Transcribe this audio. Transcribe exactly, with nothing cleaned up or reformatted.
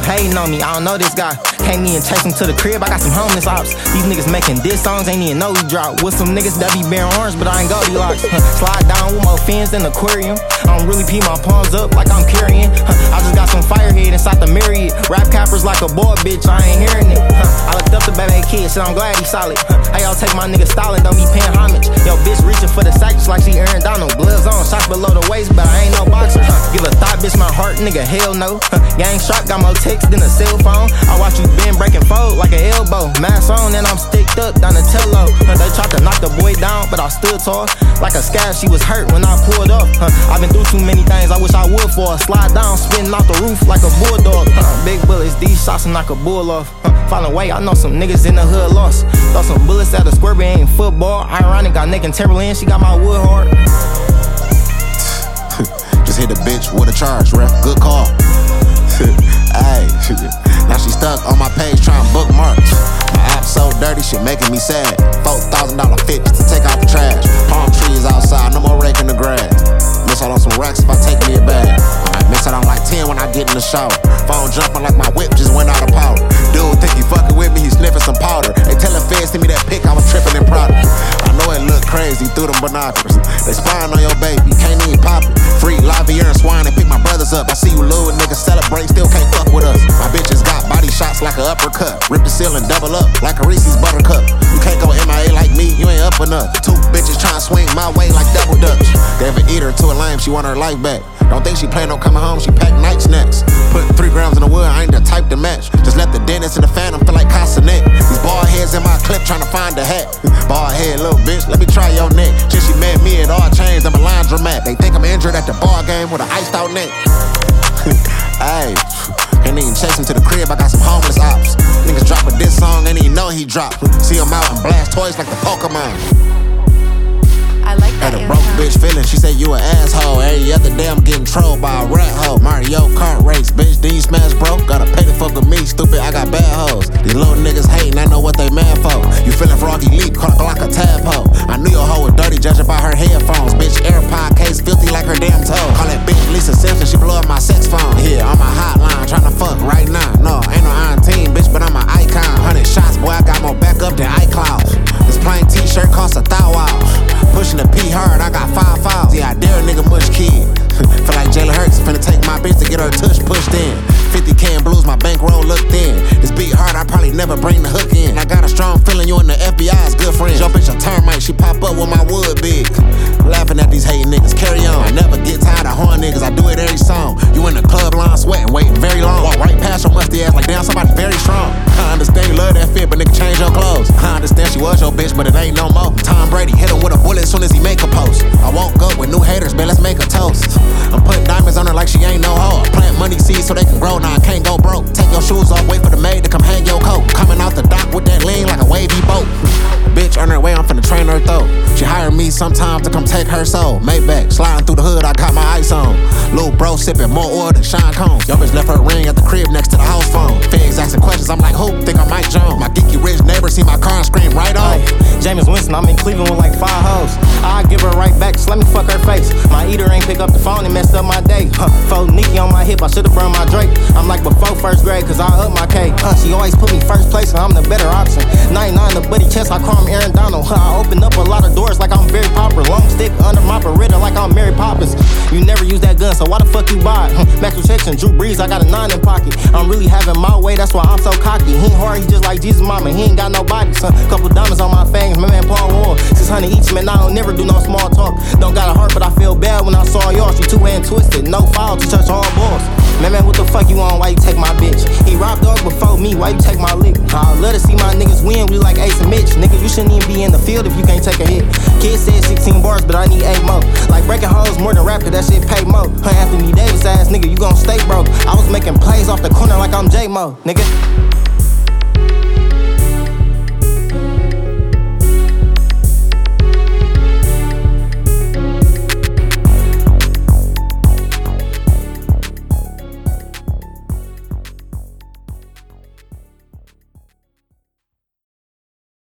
hating on me, I don't know this guy. Can't even chase him to the crib, I got some homeless ops. These niggas making diss songs, ain't even know we drop. With some niggas that be bearing orange, but I ain't Goldilocks. Slide down with more fins than aquarium. I don't really pee my palms up like I'm carrying. I just got some firehead inside the Marriott. Rap cappers like a boy, bitch, I ain't hearing it. I looked up the baby kid, shit, I'm glad he solid. How y'all take my nigga styling, don't be paying homage. Yo, bitch reaching for the sack just like she Aaron Donald. Gloves on, shots below the waist, but I ain't no boxer. Give a thought, bitch, my heart, nigga, hell no. Gang shot, got more texts than a cell phone. I watch you bend, break and fold like an elbow. Mask on, and I'm sticked up, down the tello. They tried to knock the boy down, but I stood tall. Like a scab, she was hurt when I pulled up. I've been through too many things, I wish I would for. Slide down, spinning off the roof like a bulldog. Big bullets, these shots and knock a bull off. Fall away, I know some niggas in the hood lost. Throw some bullets at a square, but ain't football. Ironic, got Nick and Timberland, she got my wood hard. Just hit a bitch with a charge, ref. Good call. Ayy, now she stuck on my page trying to bookmark. My app so dirty, shit making me sad. Four thousand dollar fix to take out the trash. Palm trees outside, no more raking the grass. Miss out on some racks if I take me a bag. I might miss out on like ten when I get in the shower. Phone jumping like my whip just went out of powder. Dude think he fucking with me, he sniffing some powder. They tellin' feds send me that pic, I was tripping in product. I know it look crazy through them binoculars. They spying on your baby, can't even pop it. Free Lavier and Swine and pick my brothers up. I see you little niggas celebrate, still can't fuck with us. My bitches got body shots like an uppercut. Rip the ceiling, double up like a Reese's Buttercup. You can't go M I A like me, you ain't up enough. Two bitches trying to swing my way like double dutch. Gave an eater to a lame, she want her life back. Don't think she plan on coming home, she packed night snacks. Put three grams in the wood, I ain't the type to match. Just let the dentist and the phantom feel like Castanet. These bald heads in my clip trying to find a hat. Bald head, little bitch, let me try your neck. Since she met me, it all changed, I'm a laundromat. They think I'm injured at the ball game with an iced out neck. Ayy, can't even chase him to the crib, I got some homeless ops. Niggas drop a diss song, ain't even know he dropped. See him out and blast toys like the Pokemon. I like that. Had a broke bitch feeling, she said you an asshole. Every other day I'm getting trolled by a rat hoe. Mario Kart race, bitch, then you smash broke. Gotta pay to fuck with me, stupid, I got bad hoes. These little niggas hating, I know what they mad for. You feeling froggy leap, caught like a tadpole. I knew your hoe was dirty, judging by her headphones. Bitch, AirPod case filthy like her damn toe. Call that bitch Lisa Simpson, she blew up my sex phone. Yeah, on my hotline, tryna fuck right now. No, ain't no iron team, bitch, but I'm an icon. Hundred shots, boy, I got more backup than iCloud. This plain t-shirt costs a thou wow. Pushing the P hard, I got five fouls. Yeah, I dare a nigga mush kid. Feel like Jalen Hurts finna take my bitch to get her tush pushed in. fifty can blues, my bankroll look thin. This beat hard, I probably never bring the hook in. I got a strong feeling you and the F B I is good friends. Your bitch a termite, she pop up with my wood big. Laughing at these hating niggas, carry on. I never get tired of horn niggas, I do it every song. You in the club line sweating, waiting very long. Walk right past your musty ass like damn, somebody very strong. I understand you love that fit, but nigga change your clothes. I understand she was your bitch, but it ain't no more. Tom Brady hit him with a bullet as soon as he make a post. I woke up with new haters, man, let's make a toast. I'm putting diamonds on her like she ain't no hoe. Plant money seeds so they can grow, now I can't go broke. Take your shoes off, wait for the maid to come hang your coat. Coming out the dock with that lean like a wavy boat. Bitch on her way, I'm finna train her throat. She hired me sometimes to come take her soul. Maybach, sliding through the hood, I got my ice on. Lil' bro sipping more oil than Sean Combs. Yo bitch left her ring at the crib next to the house phone. Figs asking questions, I'm like, who? Think I'm Mike Jones. My geeky rich neighbor see my car and scream right on. Jameis Winston, I'm in Cleveland with like five hoes. I give her right back, just let me fuck her face. My eater ain't pick up the phone and messed up my day. Huh, faux Nikki on my hip, I should've burned my Drake. I'm like before first grade, cause I up my cake. Huh, she always put me first place, and I'm the better option. ninety-nine the buddy chest, I call him Aaron Donald. Huh, I open up a lot of doors like I'm very popular. Long stick under my Beretta like I'm Mary Poppins. You never use that gun, so why the fuck you buy it? Huh, Max protection, Drew Brees, I got a nine in pocket. I'm really having my way, that's why I'm so cocky. He ain't hard, he just like Jesus mama, he ain't got no body, son. Couple diamonds on my fangs, my man Paul Wall. six hundred each, man, I don't never do no small talk. Don't got a heart, but I feel bad when I saw y'all. She two hand twisted, no foul to touch all balls. Man, man, what the fuck you on? Why you take my bitch? He robbed dog before me, why you take my lick? I love to see my niggas win, we like Ace and Mitch. Nigga, you shouldn't even be in the field if you can't take a hit. Kid said sixteen bars, but I need eight more. Like breaking hoes more than rap, cause that shit pay more. Huh, Anthony Davis ass nigga, you gon' stay broke. I was making plays off the corner like I'm J-Mo, nigga.